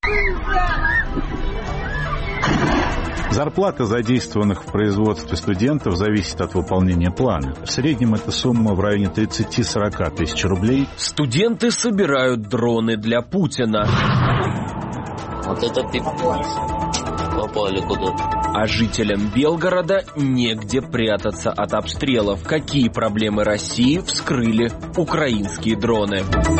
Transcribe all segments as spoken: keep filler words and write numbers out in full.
Зарплата задействованных в производстве студентов зависит от выполнения плана. В среднем эта сумма в районе тридцать-сорок тысяч рублей. Студенты собирают дроны для Путина. Вот это пипец. Попали куда-то. А жителям Белгорода негде прятаться от обстрелов. Какие проблемы России вскрыли украинские дроны?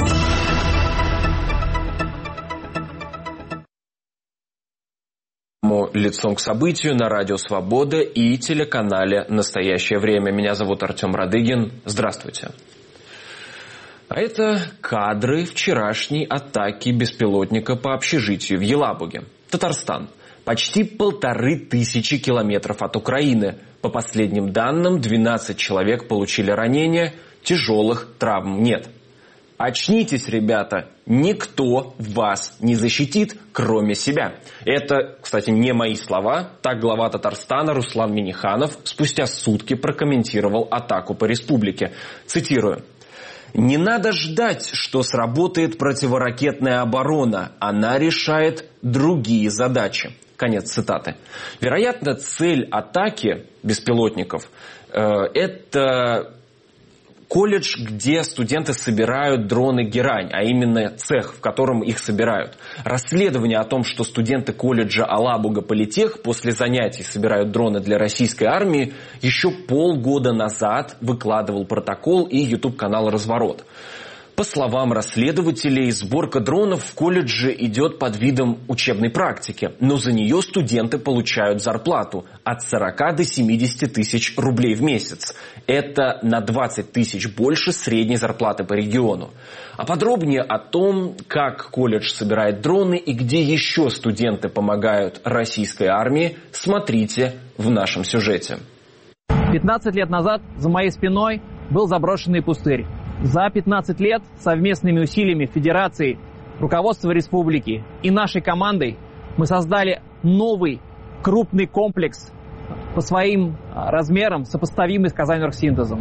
Лицом к событию на Радио Свобода и телеканале «Настоящее время». Меня зовут Артем Радыгин. Здравствуйте. А это кадры вчерашней атаки беспилотника по общежитию в Елабуге, Татарстан. Почти полторы тысячи километров от Украины. По последним данным, двенадцать человек получили ранения, тяжелых травм нет. Очнитесь, ребята, никто вас не защитит, кроме себя. Это, кстати, не мои слова. Так глава Татарстана Руслан Минниханов спустя сутки прокомментировал атаку по республике. Цитирую. «Не надо ждать, что сработает противоракетная оборона. Она решает другие задачи». Конец цитаты. Вероятно, цель атаки беспилотников э, – это колледж, где студенты собирают дроны «Герань», а именно цех, в котором их собирают. Расследование о том, что студенты колледжа Алабуга Политех после занятий собирают дроны для российской армии, еще полгода назад выкладывал протокол и ютуб-канал «Разворот». По словам расследователей, сборка дронов в колледже идет под видом учебной практики, но за нее студенты получают зарплату от сорока до семидесяти тысяч рублей в месяц. Это на двадцать тысяч больше средней зарплаты по региону. А подробнее о том, как колледж собирает дроны и где еще студенты помогают российской армии, смотрите в нашем сюжете. пятнадцать лет назад за моей спиной был заброшенный пустырь. За пятнадцать лет совместными усилиями Федерации, руководства республики и нашей командой мы создали новый крупный комплекс по своим размерам, сопоставимый с Казань-Оргсинтезом.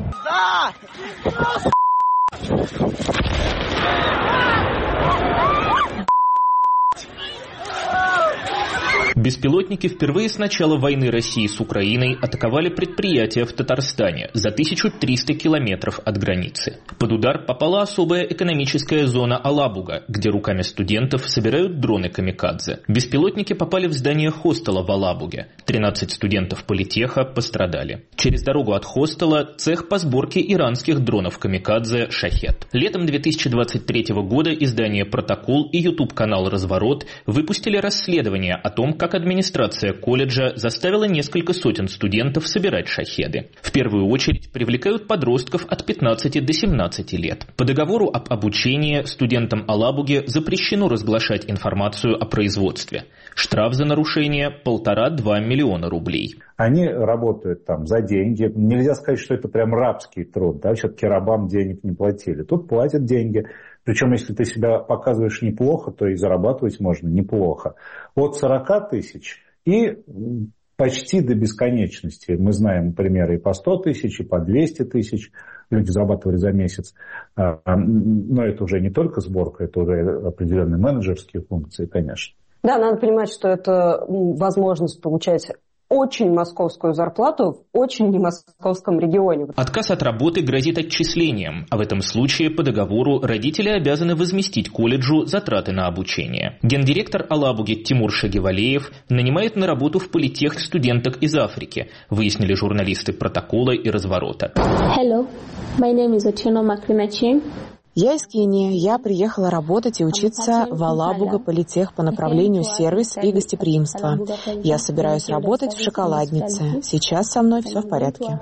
Беспилотники впервые с начала войны России с Украиной атаковали предприятия в Татарстане за тысячу триста километров от границы. Под удар попала особая экономическая зона Алабуга, где руками студентов собирают дроны камикадзе. Беспилотники попали в здание хостела в Алабуге. тринадцать студентов политеха пострадали. Через дорогу от хостела цех по сборке иранских дронов камикадзе «Шахед». Летом две тысячи двадцать третьего года издание «Протокол» и ютуб-канал «Разворот» выпустили расследование о том, как администрация колледжа заставила несколько сотен студентов собирать шахеды. В первую очередь привлекают подростков от пятнадцати до семнадцати лет. По договору об обучении студентам Алабуги запрещено разглашать информацию о производстве. Штраф за нарушение – полтора-два миллиона рублей. Они работают там за деньги. Нельзя сказать, что это прям рабский труд. Да? Все-таки рабам денег не платили. Тут платят деньги. Причем, если ты себя показываешь неплохо, то и зарабатывать можно неплохо. От сорока тысяч и почти до бесконечности. Мы знаем примеры и по сто тысяч, и по двести тысяч люди зарабатывали за месяц. Но это уже не только сборка, это уже определенные менеджерские функции, конечно. Да, надо понимать, что это возможность получать очень московскую зарплату в очень не московском регионе. Отказ от работы грозит отчислением, а в этом случае по договору родители обязаны возместить колледжу затраты на обучение. Гендиректор Алабуги Тимур Шагивалеев нанимает на работу в политех студенток из Африки, выяснили журналисты «Протокола» и «Разворота». Hello, my name is Otieno Makrimachi. Я из Кении. Я приехала работать и учиться в Алабуга Политех по направлению сервис и гостеприимство. Я собираюсь работать в шоколаднице. Сейчас со мной все в порядке.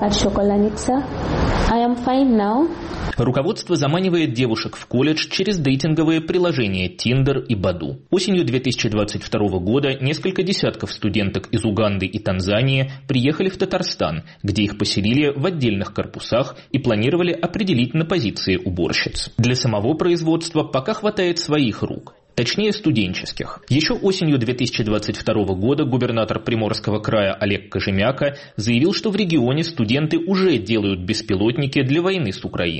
Руководство заманивает девушек в колледж через дейтинговые приложения Tinder и Badoo. Осенью две тысячи двадцать второго года несколько десятков студенток из Уганды и Танзании приехали в Татарстан, где их поселили в отдельных корпусах и планировали определить на позиции уборщиц. Для самого производства пока хватает своих рук. Точнее, студенческих. Еще осенью две тысячи двадцать второго года губернатор Приморского края Олег Кожемяка заявил, что в регионе студенты уже делают беспилотники для войны с Украиной.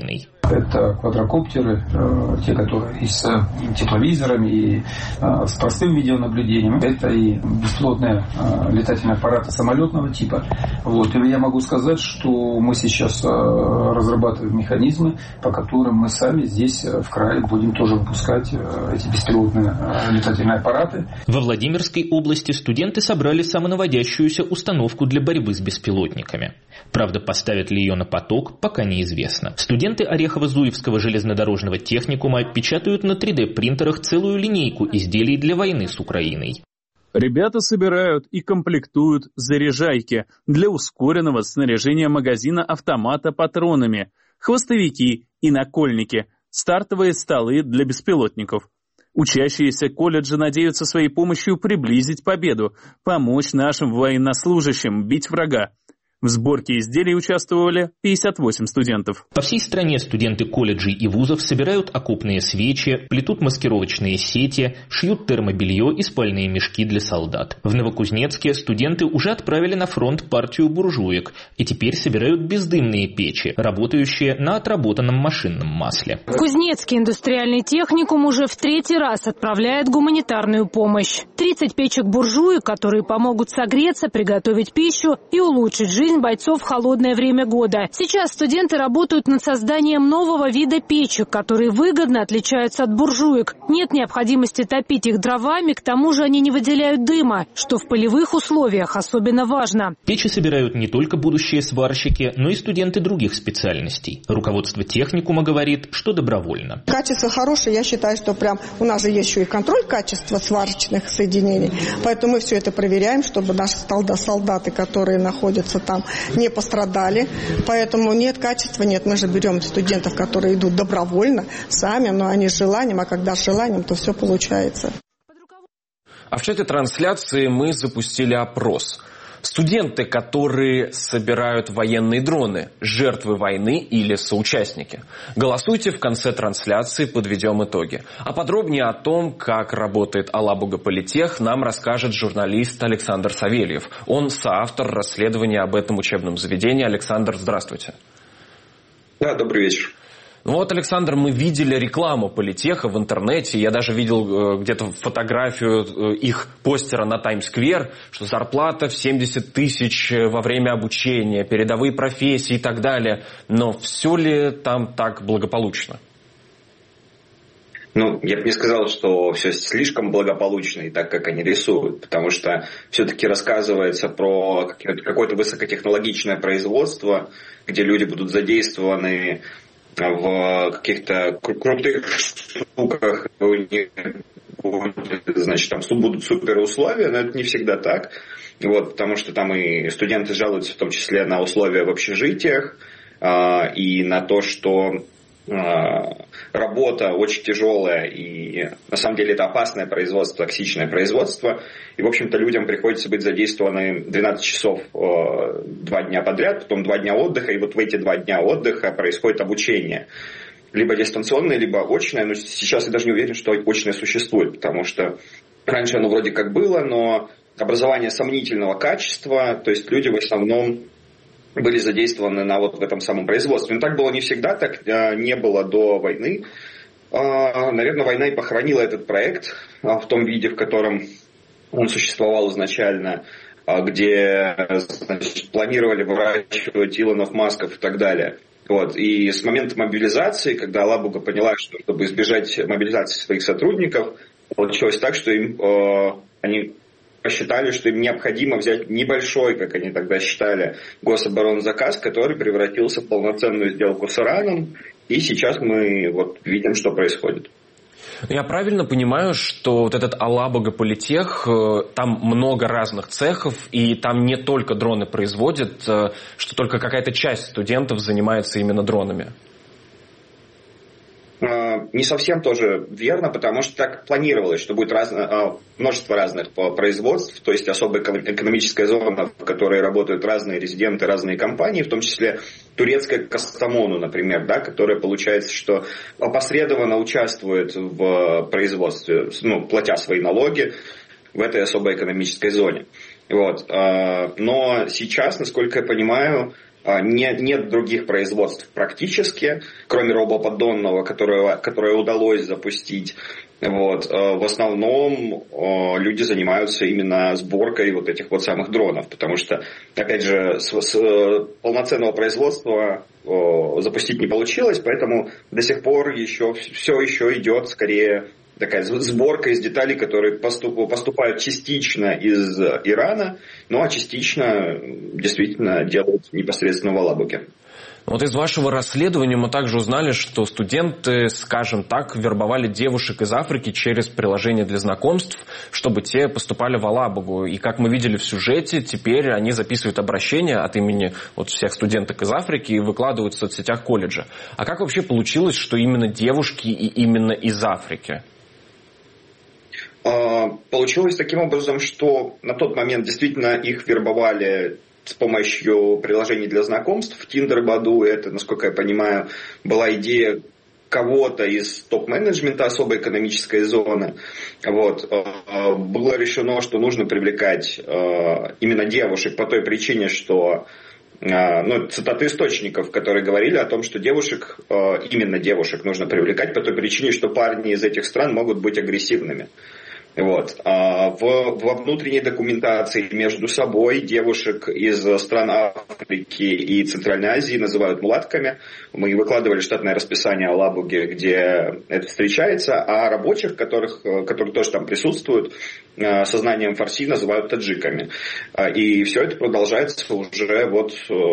Это квадрокоптеры, те, которые и с тепловизорами, и с простым видеонаблюдением. Это и беспилотные летательные аппараты самолетного типа. Вот. И я могу сказать, что мы сейчас разрабатываем механизмы, по которым мы сами здесь в крае будем тоже выпускать эти беспилотные летательные аппараты. Во Владимирской области студенты собрали самонаводящуюся установку для борьбы с беспилотниками. Правда, поставят ли ее на поток, пока неизвестно. Студенты Орехово-Зуевского железнодорожного техникума печатают на три дэ принтерах целую линейку изделий для войны с Украиной. Ребята собирают и комплектуют заряжайки для ускоренного снаряжения магазина автомата патронами, хвостовики и накольники, стартовые столы для беспилотников. Учащиеся колледжа надеются своей помощью приблизить победу, помочь нашим военнослужащим бить врага. В сборке изделий участвовали пятьдесят восемь студентов. По всей стране студенты колледжей и вузов собирают окопные свечи, плетут маскировочные сети, шьют термобелье и спальные мешки для солдат. В Новокузнецке студенты уже отправили на фронт партию буржуек и теперь собирают бездымные печи, работающие на отработанном машинном масле. Кузнецкий индустриальный техникум уже в третий раз отправляет гуманитарную помощь. тридцать печек буржуек, которые помогут согреться, приготовить пищу и улучшить жизнь бойцов в холодное время года. Сейчас студенты работают над созданием нового вида печек, которые выгодно отличаются от буржуек. Нет необходимости топить их дровами, к тому же они не выделяют дыма, что в полевых условиях особенно важно. Печи собирают не только будущие сварщики, но и студенты других специальностей. Руководство техникума говорит, что добровольно. Качество хорошее, я считаю, что прям у нас же есть еще и контроль качества сварочных соединений, поэтому мы все это проверяем, чтобы наши солдаты, которые находятся там, не пострадали, поэтому нет качества, нет, мы же берем студентов, которые идут добровольно, сами, но они с желанием, а когда с желанием, то все получается. А в чате трансляции мы запустили опрос. Студенты, которые собирают военные дроны, жертвы войны или соучастники? Голосуйте в конце трансляции, подведем итоги. А подробнее о том, как работает Алабуга Политех, нам расскажет журналист Александр Савельев. Он соавтор расследования об этом учебном заведении. Александр, здравствуйте. Да, добрый вечер. Ну вот, Александр, мы видели рекламу Политеха в интернете. Я даже видел э, где-то фотографию э, их постера на Таймс-сквер, что зарплата в семьдесят тысяч во время обучения, передовые профессии и так далее. Но все ли там так благополучно? Ну, я бы не сказал, что все слишком благополучно и так, как они рисуют, потому что все-таки рассказывается про какое-то высокотехнологичное производство, где люди будут задействованы в каких-то крутых штуках, у них значит, там будут супер условия, но это не всегда так. Вот, потому что там и студенты жалуются в том числе на условия в общежитиях э, и на то, что э, работа очень тяжелая и на самом деле это опасное производство, токсичное производство. И, в общем-то, людям приходится быть задействованы двенадцать часов э, два дня подряд, потом два дня отдыха, и вот в эти два дня отдыха происходит обучение. Либо дистанционное, либо очное, но сейчас я даже не уверен, что очное существует, потому что раньше оно вроде как было, но образование сомнительного качества, то есть люди в основном были задействованы на вот в этом самом производстве. Но так было не всегда, так э, не было до войны. Э, наверное, война и похоронила этот проект э, в том виде, в котором он существовал изначально, где, значит, планировали выращивать Илонов, Масков и так далее. Вот. И с момента мобилизации, когда Алабуга поняла, что чтобы избежать мобилизации своих сотрудников, получилось так, что им, э, они посчитали, что им необходимо взять небольшой, как они тогда считали, гособоронзаказ, который превратился в полноценную сделку с Ираном. И сейчас мы вот видим, что происходит. Я правильно понимаю, что вот этот Алабуга Политех, там много разных цехов, и там не только дроны производят, что только какая-то часть студентов занимается именно дронами? Не совсем тоже верно, потому что так планировалось, что будет разно, множество разных производств, то есть особая экономическая зона, в которой работают разные резиденты, разные компании, в том числе турецкая Кастамону, например, да, которая, получается, что опосредованно участвует в производстве, ну, платя свои налоги в этой особой экономической зоне. Вот. Но сейчас, насколько я понимаю, Нет, нет других производств практически, кроме робоподдонного, которое, которое удалось запустить. Вот. В основном люди занимаются именно сборкой вот этих вот самых дронов, потому что, опять же, с, с полноценного производства запустить не получилось, поэтому до сих пор еще, все еще идет скорее такая сборка из деталей, которые поступ, поступают частично из Ирана, ну а частично действительно делают непосредственно в Алабуге. Вот из вашего расследования мы также узнали, что студенты, скажем так, вербовали девушек из Африки через приложение для знакомств, чтобы те поступали в Алабугу. И как мы видели в сюжете, теперь они записывают обращения от имени вот всех студенток из Африки и выкладывают в соцсетях колледжа. А как вообще получилось, что именно девушки и именно из Африки? Получилось таким образом, что на тот момент действительно их вербовали с помощью приложений для знакомств. В Tinder и Badoo, это, насколько я понимаю, была идея кого-то из топ-менеджмента особой экономической зоны. Вот. Было решено, что нужно привлекать именно девушек по той причине, что, ну, цитаты источников, которые говорили о том, что девушек, именно девушек нужно привлекать по той причине, что парни из этих стран могут быть агрессивными. Вот. В, во внутренней документации между собой девушек из стран Африки и Центральной Азии называют мулатками. Мы выкладывали штатное расписание Алабуги, где это встречается, а рабочих, которых, которые тоже там присутствуют, со знанием фарси называют таджиками. И все это продолжается уже вот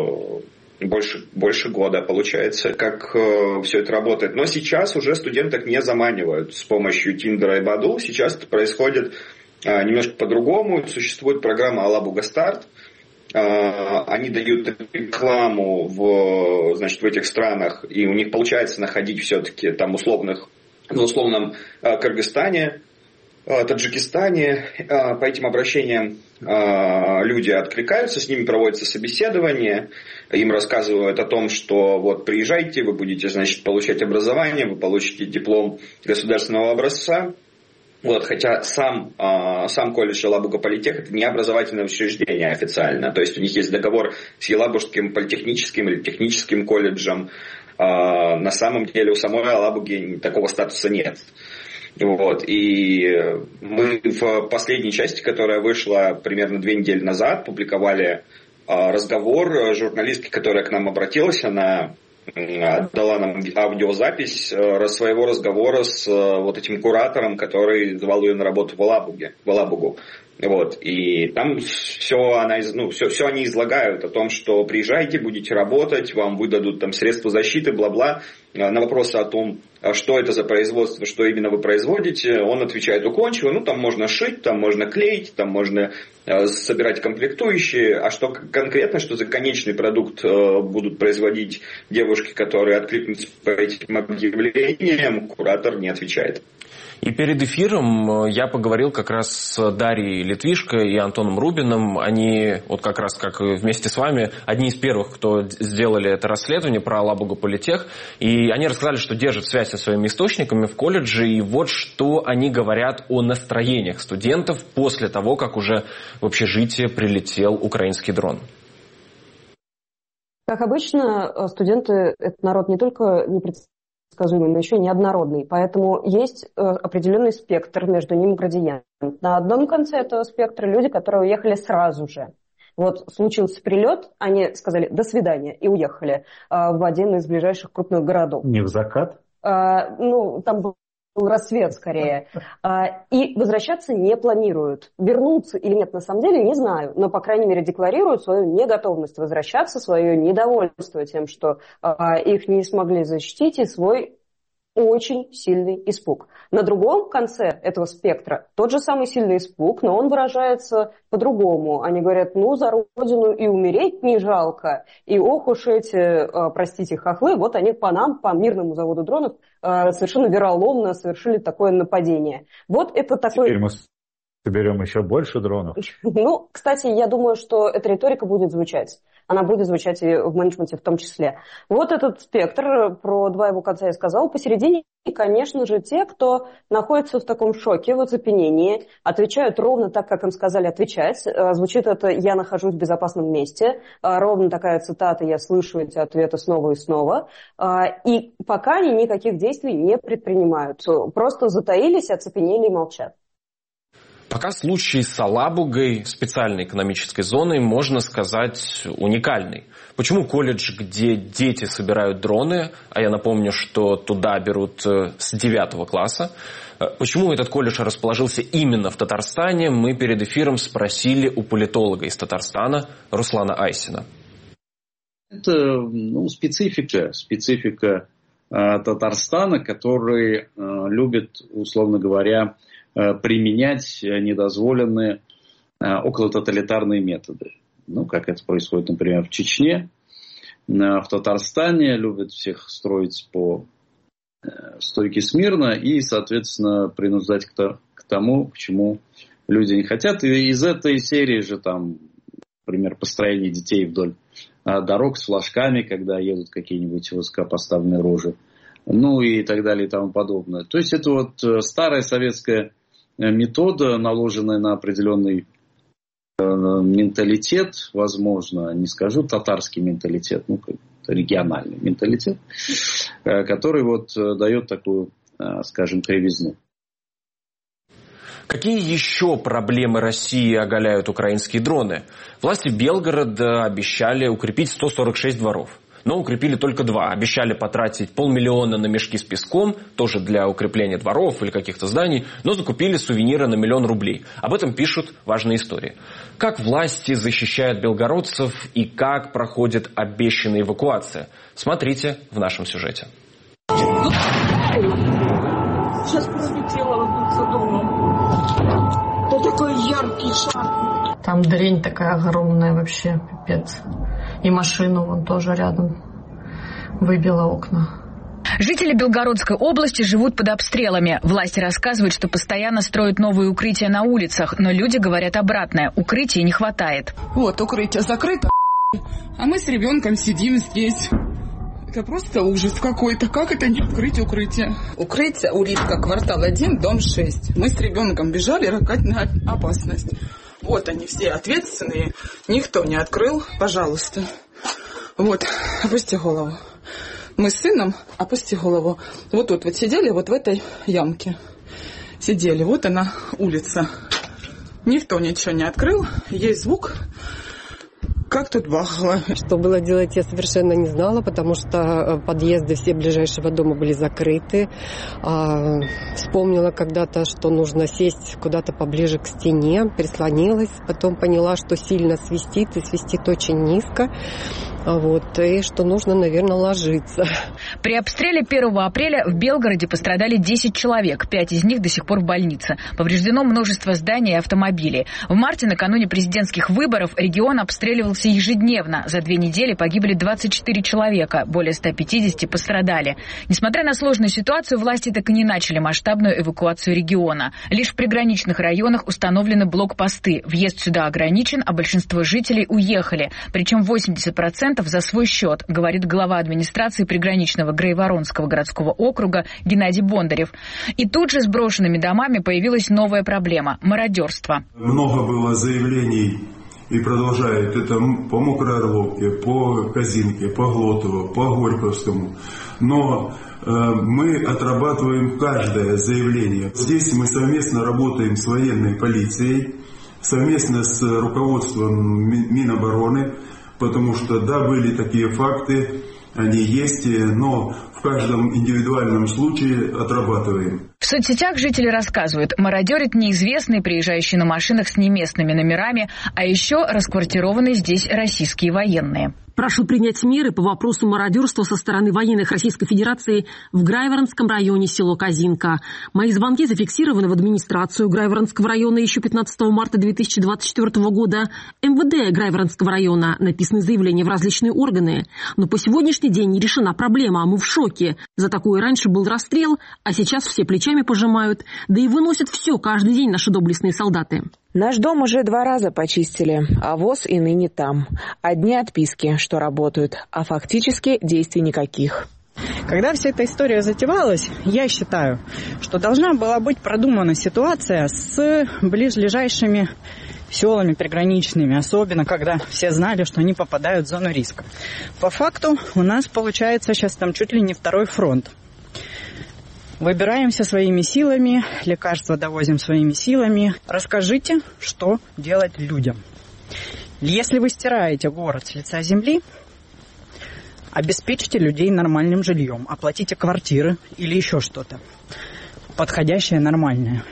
больше, больше года, получается, как э, все это работает. Но сейчас уже студенток не заманивают с помощью Tinder и Badoo. Сейчас это происходит э, немножко по-другому. Существует программа Алабуга Старт. Э, они дают рекламу в, значит, в этих странах, и у них получается находить все-таки там условных, ну, условном э, Кыргызстане, Таджикистане. По этим обращениям люди откликаются, с ними проводятся собеседования, им рассказывают о том, что вот приезжайте, вы будете, значит, получать образование, вы получите диплом государственного образца. Вот, хотя сам, сам колледж Алабуга Политех — это не образовательное учреждение официально, то есть у них есть договор с Елабужским политехническим или техническим колледжем. На самом деле у самой Алабуги такого статуса нет. Вот. И мы в последней части, которая вышла примерно две недели назад, публиковали разговор журналистки, которая к нам обратилась. Она дала нам аудиозапись своего разговора с вот этим куратором, который звал ее на работу в Алабуге, в Алабугу. Вот. И там все, она, ну, все, все они излагают о том, что приезжайте, будете работать, вам выдадут там средства защиты, бла-бла. На вопросы о том, что это за производство, что именно вы производите, он отвечает уклончиво: ну, там можно шить, там можно клеить, там можно собирать комплектующие, а что конкретно, что за конечный продукт будут производить девушки, которые откликнутся по этим объявлениям, куратор не отвечает. И перед эфиром я поговорил как раз с Дарьей Литвишко и Антоном Рубиным. Они, вот как раз как вместе с вами, одни из первых, кто сделали это расследование про Алабугу Политех. И они рассказали, что держат связь со своими источниками в колледже. И вот что они говорят о настроениях студентов после того, как уже в общежитие прилетел украинский дрон. Как обычно, студенты — это народ не только непредставленный, но еще неоднородный. Поэтому есть э, определенный спектр, между ними градиент. На одном конце этого спектра люди, которые уехали сразу же. Вот случился прилет, они сказали «до свидания» и уехали э, в один из ближайших крупных городов. Не в закат? Э, ну, там был рассвет скорее. Э, и возвращаться не планируют. Вернуться или нет, на самом деле, не знаю. Но, по крайней мере, декларируют свою неготовность возвращаться, свое недовольство тем, что э, их не смогли защитить, и свой очень сильный испуг. На другом конце этого спектра тот же самый сильный испуг, но он выражается по-другому. Они говорят: ну, за родину и умереть не жалко. И ох уж эти, простите, хохлы, вот они по нам, по мирному заводу дронов, совершенно вероломно совершили такое нападение. Вот это такой... Теперь мы соберем еще больше дронов. Ну, кстати, я думаю, что эта риторика будет звучать. она будет звучать и в менеджменте в том числе. Вот этот спектр, про два его конца я сказала, посередине, и, конечно же, те, кто находится в таком шоке, в оцепенении, отвечают ровно так, как им сказали отвечать. Звучит это «я нахожусь в безопасном месте», ровно такая цитата «я слышу эти ответы снова и снова». И пока они никаких действий не предпринимают, просто затаились, оцепенели и молчат. Пока случай с Алабугой, специальной экономической зоной, можно сказать, уникальный. Почему колледж, где дети собирают дроны, а я напомню, что туда берут с девятого класса, почему этот колледж расположился именно в Татарстане, мы перед эфиром спросили у политолога из Татарстана Руслана Айсина. Это ну, специфика, специфика э, Татарстана, который э, любит, условно говоря, применять недозволенные околототалитарные методы. Ну, как это происходит, например, в Чечне. В Татарстане любят всех строить по стойке смирно и, соответственно, принуждать к тому, к чему люди не хотят. И из этой серии же там, например, построение детей вдоль дорог с флажками, когда едут какие-нибудь высокопоставленные рожи. Ну и так далее и тому подобное. То есть это вот старая советская метода, наложенная на определенный э, менталитет, возможно, не скажу татарский менталитет, ну, региональный менталитет, э, который вот э, дает такую, э, скажем, кривизну. Какие еще проблемы России оголяют украинские дроны? Власти Белгорода обещали укрепить сто сорок шесть дворов. Но укрепили только два. Обещали потратить полмиллиона на мешки с песком, тоже для укрепления дворов или каких-то зданий, но закупили сувениры на миллион рублей. Об этом пишут важные истории. Как власти защищают белгородцев и как проходит обещанная эвакуация? Смотрите в нашем сюжете. Сейчас пролетела за домом. Это такой яркий шар. Там дрень такая огромная вообще, пипец. И машину вон тоже рядом выбила окна. Жители Белгородской области живут под обстрелами. Власти рассказывают, что постоянно строят новые укрытия на улицах, но люди говорят обратное. Укрытий не хватает. Вот, укрытие закрыто, а мы с ребенком сидим здесь. Это просто ужас какой-то. Как это не открыть укрытие? Укрытие, улитка, квартал один, дом шесть. Мы с ребенком бежали, ракать на опасность. Вот они все ответственные. Никто не открыл. Пожалуйста. Вот, опусти голову. Мы с сыном, опусти голову. Вот тут вот сидели, вот в этой ямке. Сидели. Вот она, улица. Никто ничего не открыл. Есть звук. Как тут бахало. Что было делать, я совершенно не знала, потому что подъезды все ближайшего дома были закрыты. А, вспомнила когда-то, что нужно сесть куда-то поближе к стене, прислонилась, потом поняла, что сильно свистит, и свистит очень низко. Вот, и что нужно, наверное, ложиться. При обстреле первого апреля в Белгороде пострадали десять человек. Пять из них до сих пор в больнице. Повреждено множество зданий и автомобилей. В марте, накануне президентских выборов, регион обстреливался ежедневно. За две недели погибли двадцать четыре человека. Более ста пятидесяти пострадали. Несмотря на сложную ситуацию, власти так и не начали масштабную эвакуацию региона. Лишь в приграничных районах установлены блокпосты. Въезд сюда ограничен, а большинство жителей уехали. Причем восемьдесят процентов за свой счет, говорит глава администрации приграничного Грейворонского городского округа Геннадий Бондарев. И тут же с брошенными домами появилась новая проблема – мародерство. Много было заявлений и продолжают это по Мокрой Орловке, по Казинке, по Глотову, по Горьковскому. Но э, мы отрабатываем каждое заявление. Здесь мы совместно работаем с военной полицией, совместно с руководством Минобороны. Потому что, да, были такие факты, они есть, но в каждом индивидуальном случае отрабатываем. В соцсетях жители рассказывают, мародерят неизвестные, приезжающие на машинах с неместными номерами, а еще расквартированные здесь российские военные. Прошу принять меры по вопросу мародерства со стороны военных Российской Федерации в Грайворонском районе село Казинка. Мои звонки зафиксированы в администрацию Грайворонского района еще пятнадцатого марта две тысячи двадцать четвёртого года. эм вэ дэ Грайворонского района. Написаны заявления в различные органы. Но по сегодняшний день не решена проблема, а мы в шоке. За такое раньше был расстрел, а сейчас все плечами пожимают. Да и выносят все каждый день наши доблестные солдаты. Наш дом уже два раза почистили, а ВОЗ и ныне там. Одни отписки, что работают, а фактически действий никаких. Когда вся эта история затевалась, я считаю, что должна была быть продумана ситуация с ближайшими селами приграничными, особенно когда все знали, что они попадают в зону риска. По факту у нас получается сейчас там чуть ли не второй фронт. Выбираемся своими силами, лекарства довозим своими силами. Расскажите, что делать людям. Если вы стираете город с лица земли, обеспечьте людей нормальным жильем, оплатите квартиры или еще что-то подходящее, нормальное.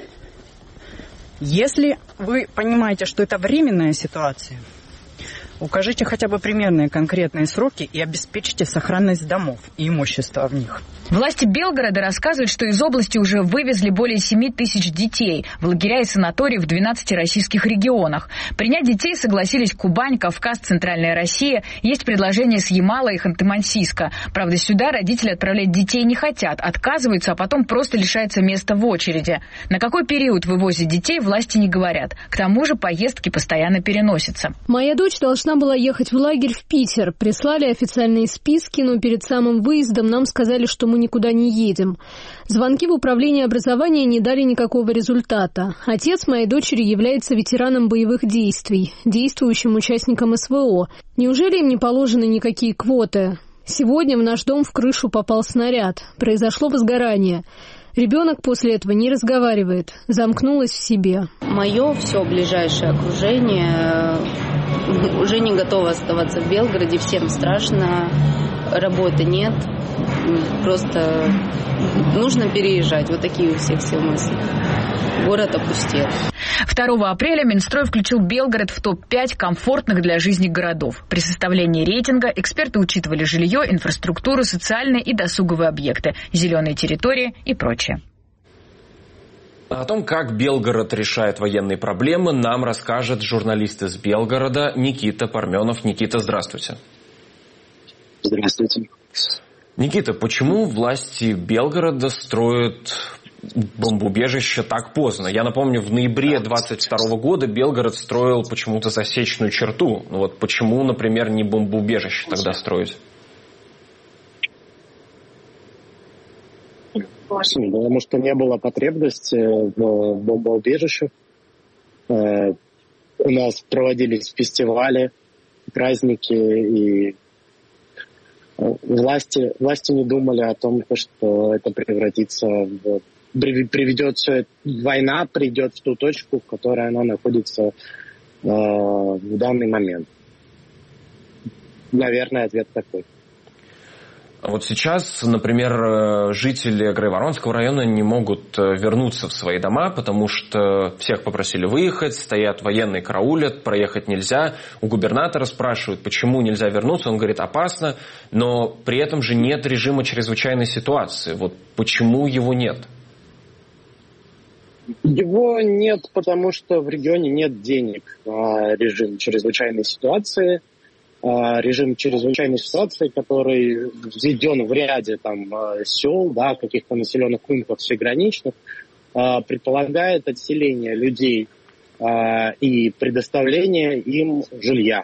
Если вы понимаете, что это временная ситуация, укажите хотя бы примерные конкретные сроки и обеспечьте сохранность домов и имущества в них. Власти Белгорода рассказывают, что из области уже вывезли более семи тысяч детей в лагеря и санатории в двенадцати российских регионах. Принять детей согласились Кубань, Кавказ, Центральная Россия. Есть предложение с Ямала и Ханты-Мансийска. Правда, сюда родители отправлять детей не хотят, отказываются, а потом просто лишаются места в очереди. На какой период вывозят детей, власти не говорят. К тому же поездки постоянно переносятся. Моя дочь должна была ехать в лагерь в Питер. Прислали официальные списки, но перед самым выездом нам сказали, что мы никуда не едем. Звонки в управление образования не дали никакого результата. Отец моей дочери является ветераном боевых действий, действующим участником СВО. Неужели им не положены никакие квоты? Сегодня в наш дом в крышу попал снаряд. Произошло возгорание. Ребенок после этого не разговаривает, замкнулась в себе. Мое все ближайшее окружение уже не готово оставаться в Белгороде, всем страшно, работы нет. Просто нужно переезжать. Вот такие у всех все мысли. Город опустел. второго апреля Минстрой включил Белгород в топ пять комфортных для жизни городов. При составлении рейтинга эксперты учитывали жилье, инфраструктуру, социальные и досуговые объекты, зеленые территории и прочее. О том, как Белгород решает военные проблемы, нам расскажет журналист из Белгорода Никита Парменов. Никита, здравствуйте. Здравствуйте. Никита, почему власти Белгорода строят бомбоубежище так поздно? Я напомню, в ноябре двадцать второго года Белгород строил почему-то засечную черту. Ну вот почему, например, не бомбоубежище тогда строить? Потому что не было потребности в бомбоубежищах. У нас проводились фестивали, праздники, и власти, власти не думали о том, что это превратится в... приведет все, война придет в ту точку, в которой она находится э, в данный момент. Наверное, ответ такой. Вот сейчас, например, жители Грайворонского района не могут вернуться в свои дома, потому что всех попросили выехать, стоят военные, караулят, проехать нельзя. У губернатора спрашивают, почему нельзя вернуться, он говорит, опасно, но при этом же нет режима чрезвычайной ситуации. Вот почему его нет? Его нет, потому что в регионе нет денег на режим чрезвычайной ситуации. Режим чрезвычайной ситуации, который введен в ряде там, сел, да, каких-то населенных пунктов всеграничных, предполагает отселение людей и предоставление им жилья.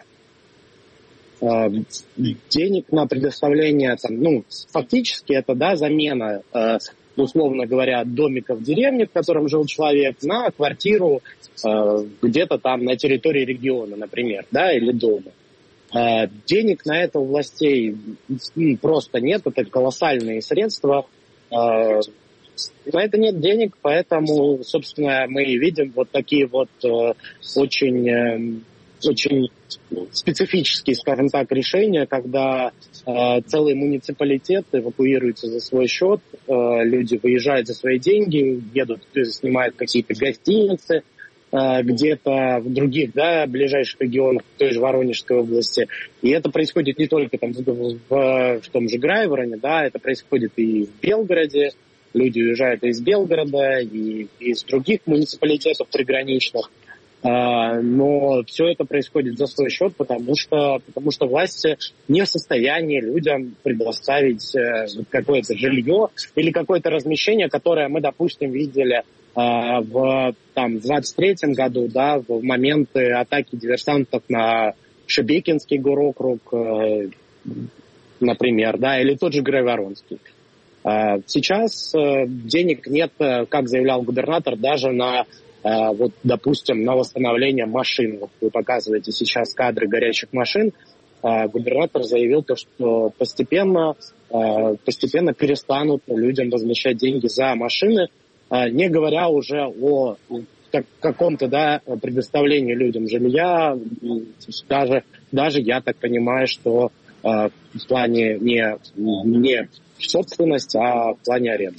Денег на предоставление, там, ну, фактически это, да, замена, условно говоря, домика в деревне, в котором жил человек, на квартиру где-то там на территории региона, например, да, или дома. Денег на это у властей просто нет, это колоссальные средства. На это нет денег, поэтому, собственно, мы видим вот такие вот очень, очень специфические, скажем так, решения, когда целый муниципалитет эвакуируется за свой счет, люди выезжают за свои деньги, едут, снимают какие-то гостиницы, где-то в других, да, ближайших регионах той же Воронежской области. И это происходит не только там в, в, в том же Грайвороне, да, это происходит и в Белгороде. Люди уезжают и из Белгорода, и из других муниципалитетов приграничных. А, но все это происходит за свой счет, потому что, потому что власти не в состоянии людям предоставить какое-то жилье или какое-то размещение, которое мы, допустим, видели в там, двадцать третьем году, да, в моменты атаки диверсантов на Шебекинский горокруг, например, да, или тот же Грайворонский. Сейчас денег нет, как заявлял губернатор, даже на, вот, допустим, на восстановление машин. Вот вы показываете сейчас кадры горящих машин. Губернатор заявил, то, что постепенно, постепенно перестанут людям возвращать деньги за машины, не говоря уже о каком-то, да, предоставлении людям жилья. Даже, даже я так понимаю, что в плане не, не собственность, а в плане аренды.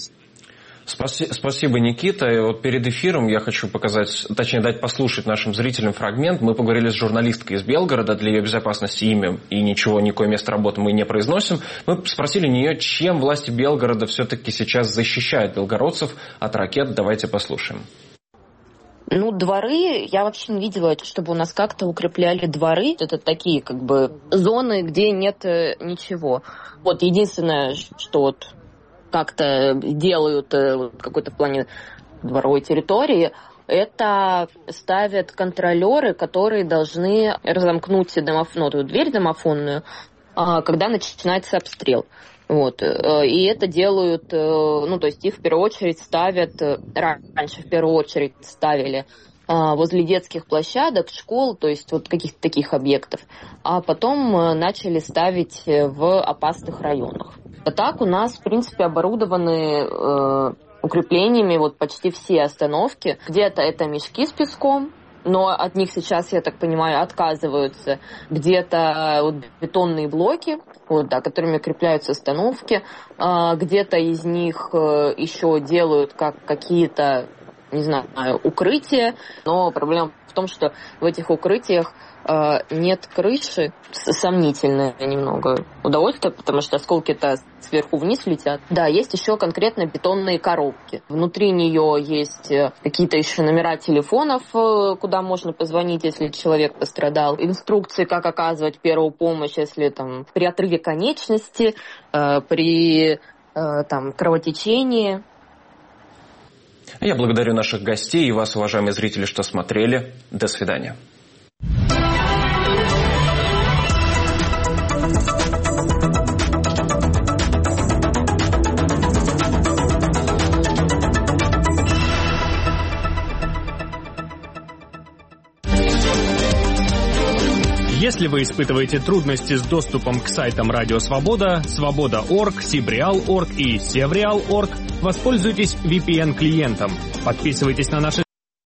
Спасибо, Никита. И вот перед эфиром я хочу показать, точнее дать послушать нашим зрителям фрагмент. Мы поговорили с журналисткой из Белгорода, для ее безопасности имя и ничего, никакое место работы мы не произносим. Мы спросили у нее, чем власти Белгорода все-таки сейчас защищают белгородцев от ракет. Давайте послушаем. Ну, дворы, я вообще не видела, чтобы у нас как-то укрепляли дворы. Это такие, как бы, зоны, где нет ничего. Вот единственное, что вот как-то делают какой-то в плане дворовой территории, это ставят контролеры, которые должны разомкнуть домофон, ну, дверь домофонную, когда начинается обстрел. Вот. И это делают, ну, то есть их в первую очередь ставят, раньше в первую очередь ставили возле детских площадок, школ, то есть вот каких-то таких объектов, а потом начали ставить в опасных районах. А так у нас, в принципе, оборудованы э, укреплениями вот почти все остановки. Где-то это мешки с песком, но от них сейчас, я так понимаю, отказываются. Где-то вот бетонные блоки, вот, да, которыми укрепляются остановки. А, где-то из них э, еще делают как какие-то, не знаю, укрытия. Но проблема в том, что в этих укрытиях э, нет крыши. Сомнительное немного удовольствие, потому что осколки-то сверху вниз летят. Да, есть еще конкретно бетонные коробки. Внутри нее есть какие-то еще номера телефонов, куда можно позвонить, если человек пострадал. Инструкции, как оказывать первую помощь, если там при отрыве конечности, э, при э, там, кровотечении. Я благодарю наших гостей и вас, уважаемые зрители, что смотрели. До свидания. Если вы испытываете трудности с доступом к сайтам Радио Свобода, Свобода точка орг, Сибреал точка орг и Севреал точка орг, воспользуйтесь ви пи эн-клиентом. Подписывайтесь на наши